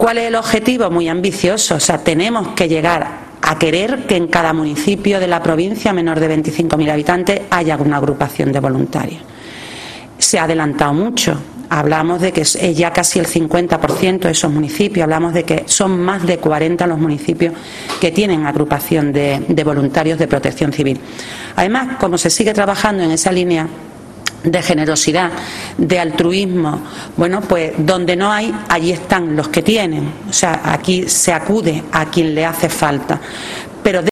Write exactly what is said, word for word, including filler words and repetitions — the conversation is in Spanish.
¿Cuál es el objetivo? Muy ambicioso. O sea, tenemos que llegar a querer que en cada municipio de la provincia menor de veinticinco mil habitantes haya una agrupación de voluntarios. Se ha adelantado mucho. Hablamos de que es ya casi el cincuenta por ciento de esos municipios, hablamos de que son más de cuarenta los municipios que tienen agrupación de, de voluntarios de protección civil. Además, como se sigue trabajando en esa línea de generosidad, de altruismo, bueno, pues donde no hay, allí están los que tienen. O sea, aquí se acude a quien le hace falta.